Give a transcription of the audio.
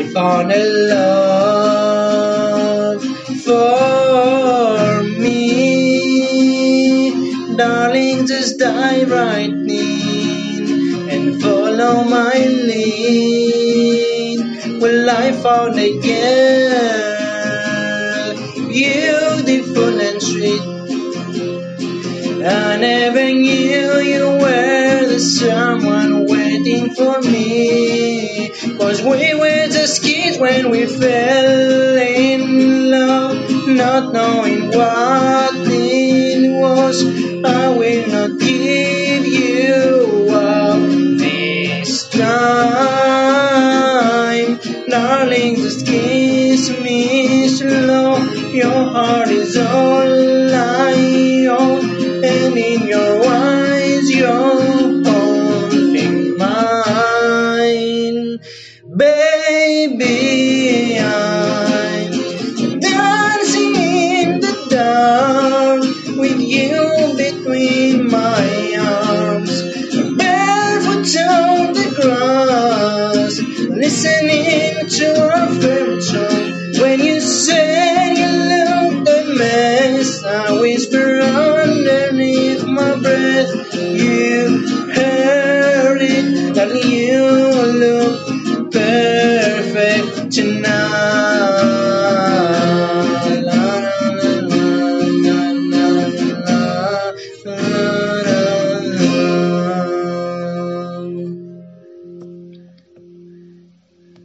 found a love for me. Darling, just dive right in and follow my lead. Well, I found a girl, beautiful and sweet. I never knew you were the someone waiting for me. 'Cause we were just kids when we fell in love, not knowing what it was. I will not give you up this time. Darling, just kiss me slow. Your heart is all I own, and in your